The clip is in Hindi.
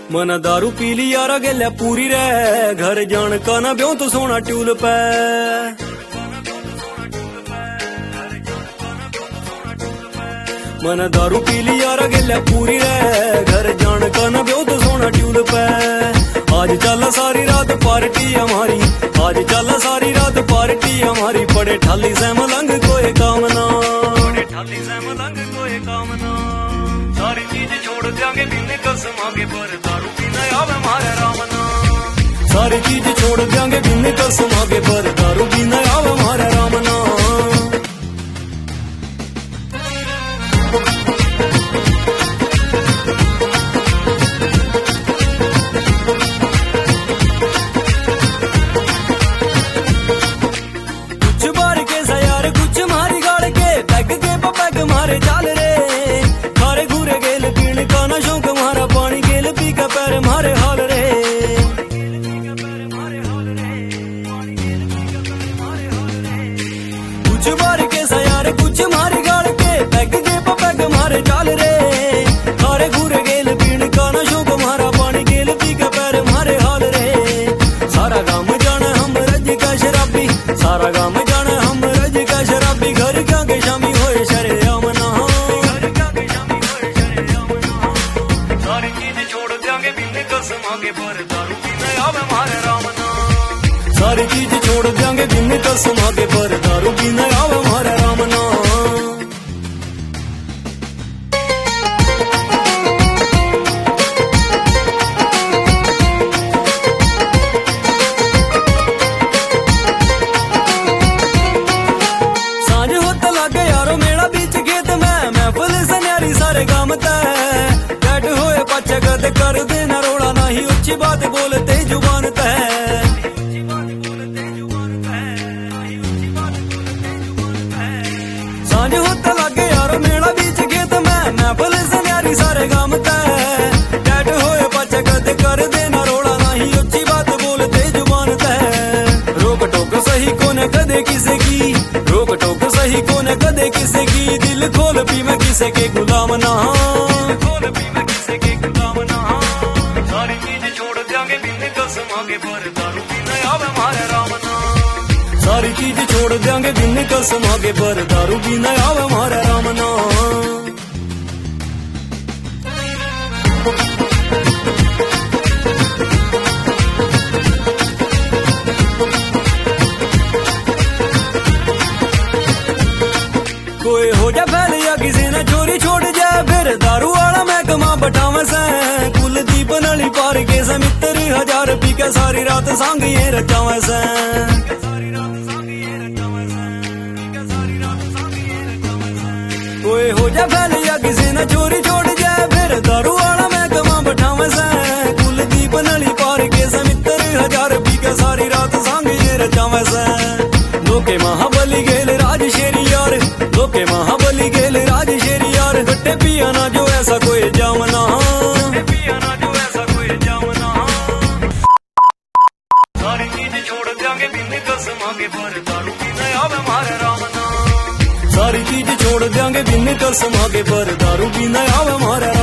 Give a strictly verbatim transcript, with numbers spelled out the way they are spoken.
मना दारू पी ली यारा गेल्या पूरी रे, घर जान का ना ब्यों तो सोना ट्यूल पे। मना दारू पी ली यारा गेल्या पूरी रे, घर जान का ना ब्यों तो सोना ट्यूल पे। आज चला सारी रात पार्टी हमारी, आज चला सारी रात पार्टी हमारी। पड़े ठाली से मलंग कोई काम ना, पड़े ठाली से मलंग कोई काम ना। सारी चीज छोड़ देंगे दिन कसम आगे पर, दारू पीना आवे हमारे राम ना। सारी चीज छोड़ देंगे दिन कसम आगे पर, दारू पीना आवे हमारे राम ना। कुछ बार के सयार कुछ मारी गाड़ के, पैग के पैग मारे चाल रे। खारे घूरे गेल पीण का ना शौक मारा, पानी गेल पी का पैर मारे हाल रे। कुछ बार के सयार कुछ मारी गाड़ के, पैग के पैग मारे चाल रे। खारे घूरे गेल पीण का ना शौक मारा, पानी गेल पी का पैर मारे हाल रे। सारा गाम जाने हम रज का शराबी, सारा गाम जाने हम रज का शराबी। घर क्या के शामी होए शरे आमना, घर क्या के शामी होए शरे आमना। सारी चीज छोड़ देंगे बिन कसम आगे पर, दारू पीना आवे हमारे राम ना। सारी चीज छोड़ देंगे बिन कसम आगे पर, दारू पीना आवे हमारे राम ना। सांझ होता लागे यारो मेरा बीच खेत में, महफिल से न्यारी सारे गाम तय। बैठ होए पाछे गद कर देना रोड़ा, नहीं उच्ची बात बोलते जुबान तय। सांझ होता लागे यारो मेरा बीच खेत में, महफिल से न्यारी सारे गाम तय। बैठ होए पाछे गद कर देना रोड़ा, नहीं उच्ची बात बोलते जुबान तय। रोक टोक सही कोने कदे किसे की, रोक टोक सही कोने कदे किसे की। दिल खोल पी मैं किसे के गुलाम ना, खोल पी मैं किसे के गुलाम ना। सारी चीज छोड़ देंगे बिन कसम आगे पर, दारू पीना आवे हमारे राम ना। सारी चीज छोड़ देंगे बिन कसम आगे पर, दारू पीना आवे हमारे राम ना। कोई हो जा फैल या किसी ने चोरी छोड़ जाए, फिर दारू वाला महकमा बटावे से। कुलदीप नली पार के से मित्र हजार पी के सारी रात सांग ये रचावे से। कोई हो जा फैल या किसी ने चोरी छोड़ जाए, फिर दारू वाला महकमा बटावे से। कुलदीप नली पार के से मित्र हजार पी के सारी रात सांग ये रचावे से। लोके महाबली गेल राज शेरी यार, लोके महाबली गेल राज शेरी यार। गट्टे पिया ना जो ऐसा कोई जामना, पिया ना जो ऐसा कोई जामना। सारी चीज छोड़ देंगे बिन कसम आगे पर, दारू पीना आवे हमारे राम ना। सारी चीज छोड़ देंगे बिन कसम आगे पर, दारू पीना आवे हमारे